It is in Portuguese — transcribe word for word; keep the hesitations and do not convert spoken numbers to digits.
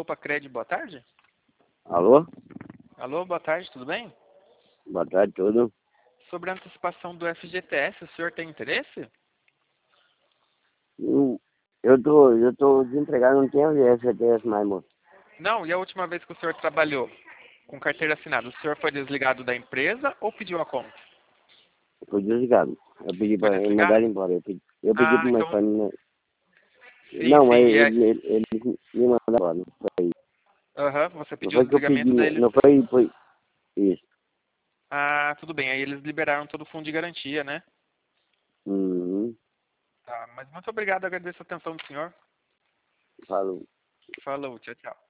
Copa Cred, boa tarde. Alô? Alô, boa tarde, tudo bem? Boa tarde, tudo. Sobre a antecipação do F G T S, o senhor tem interesse? Eu, eu tô, eu tô desempregado, não tenho F G T S mais, moço. Não, e a última vez que o senhor trabalhou com carteira assinada, o senhor foi desligado da empresa ou pediu a conta? Eu fui desligado. Eu pedi Foi pra me mandar desligado? embora. Eu pedi, eu pedi Ah, pro meu então, pai me... sim, Não, sim, mas e é... ele, ele, ele me mandaram embora. Não foi, Aham, você não pediu o foi que eu pedi, desligamento não deles. não foi, foi isso. Ah, tudo bem, aí eles liberaram todo o fundo de garantia, né? Uhum. Tá, mas muito obrigado, agradeço a atenção do senhor. Falou. Falou, tchau, tchau.